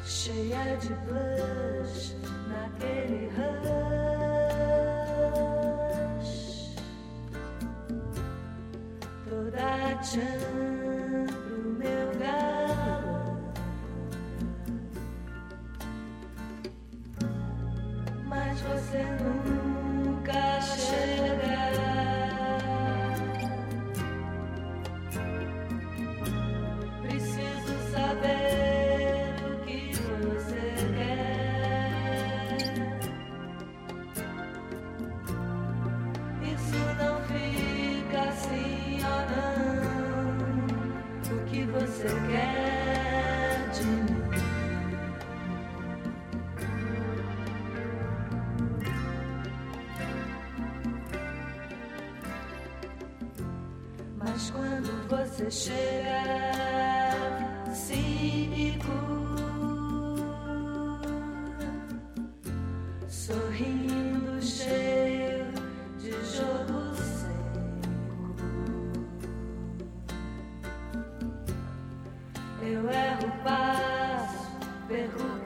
cheia de blush naquele rush, toda tchan pro meu galã, mas você nunca chega. Preciso saber o que você quer. Isso não fica assim ou não. O que você quer de mim? Mas quando você chega cínico, sorrindo, cheio de jogo seco, eu erro o passo, perco o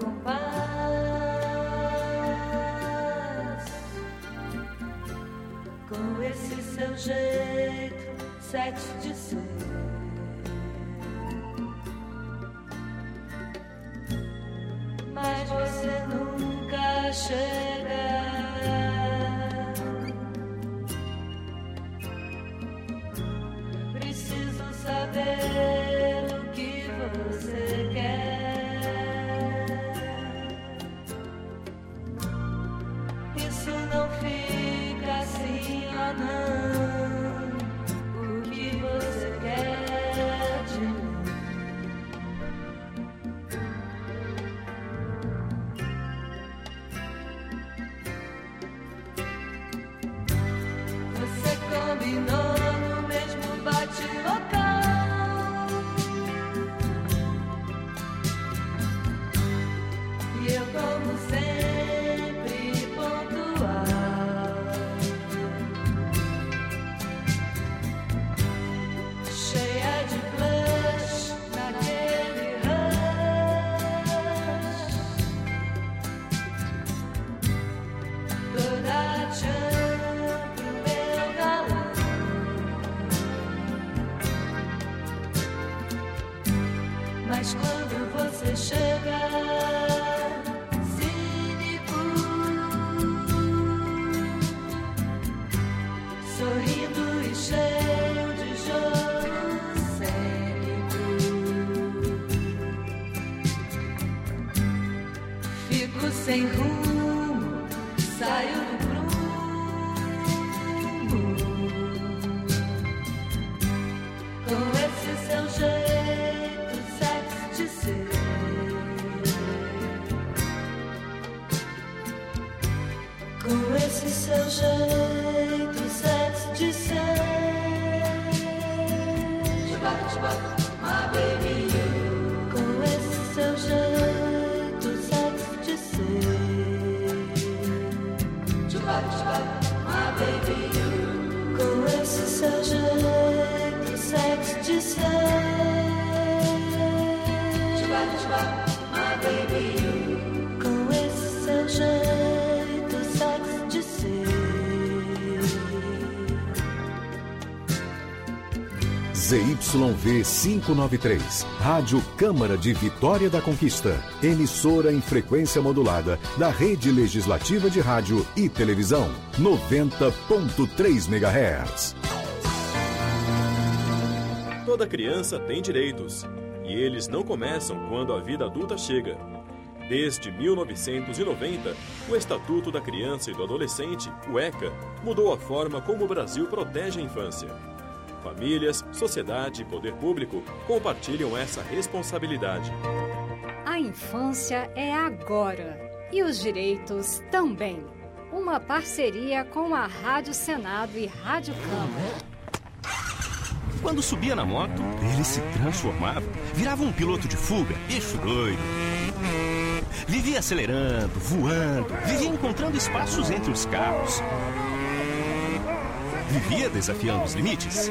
compasso, com esse seu jeito sexy de ser. Mas você nunca chega. Preciso saber o que você quer. Isso não fica assim ou não. O que você quer de mim? Você combinou no mesmo bate-local e eu, como sempre, pontual, cheia de blush naquele rush, toda tchan pro meu galã, mas quando você chega cínico, sorrindo e cheio de jogo cênico, fico sem rumo, saio do prumo, com esse seu jeito sexy de ser. Com esse seu jeito sexy de ser. My baby, you. Com esse seu jeito sexy de ser. My baby, you. Com esse seu jeito sexy de ser. My baby, you. Com esse seu jeito sexy de ser. ZYV 593, Rádio Câmara de Vitória da Conquista, emissora em frequência modulada da Rede Legislativa de Rádio e Televisão, 90.3 MHz. Toda criança tem direitos, e eles não começam quando a vida adulta chega. Desde 1990, o Estatuto da Criança e do Adolescente, o ECA, mudou a forma como o Brasil protege a infância. Famílias, sociedade e poder público compartilham essa responsabilidade. A infância é agora e os direitos também. Uma parceria com a Rádio Senado e Rádio Câmara. Quando subia na moto, ele se transformava, virava um piloto de fuga, eixo doido. Vivia acelerando, voando, vivia encontrando espaços entre os carros. Vivia desafiando os limites.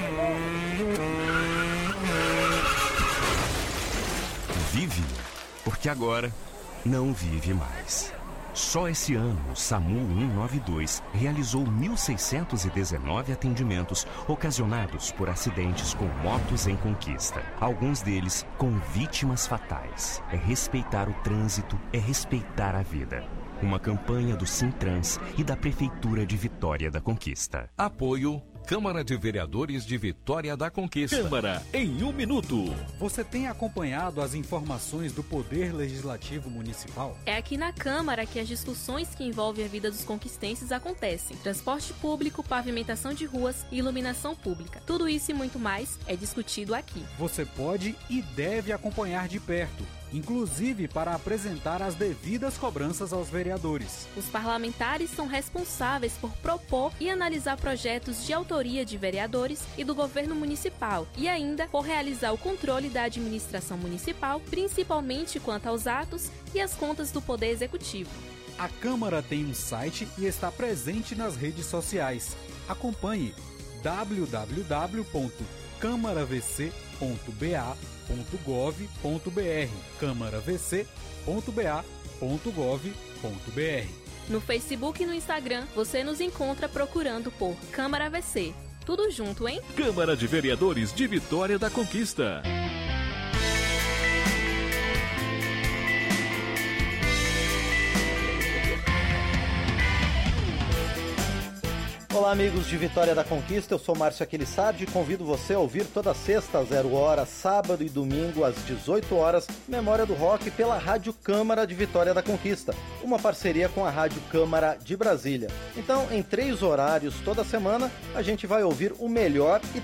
Vive, porque agora não vive mais. Só esse ano, o SAMU 192 realizou 1.619 atendimentos ocasionados por acidentes com motos em conquista. Alguns deles com vítimas fatais. É respeitar o trânsito, é respeitar a vida. Uma campanha do Sintrans e da Prefeitura de Vitória da Conquista. Apoio Câmara de Vereadores de Vitória da Conquista. Câmara em 1 minuto. Você tem acompanhado as informações do Poder Legislativo Municipal? É aqui na Câmara que as discussões que envolvem a vida dos conquistenses acontecem. Transporte público, pavimentação de ruas e iluminação pública. Tudo isso e muito mais é discutido aqui. Você pode e deve acompanhar de perto, inclusive para apresentar as devidas cobranças aos vereadores. Os parlamentares são responsáveis por propor e analisar projetos de autoria de vereadores e do governo municipal e ainda por realizar o controle da administração municipal, principalmente quanto aos atos e às contas do Poder Executivo. A Câmara tem um site e está presente nas redes sociais. Acompanhe www.câmaravc.ba.gov.br câmaravc.ba.gov.br. No Facebook e no Instagram, você nos encontra procurando por Câmara VC. Tudo junto, hein? Câmara de Vereadores de Vitória da Conquista. Olá, amigos de Vitória da Conquista, eu sou Márcio Aquilissardi e convido você a ouvir toda sexta às 0h, sábado e domingo às 18 horas, Memória do Rock pela Rádio Câmara de Vitória da Conquista, uma parceria com a Rádio Câmara de Brasília. Então, em 3 horários toda semana, a gente vai ouvir o melhor e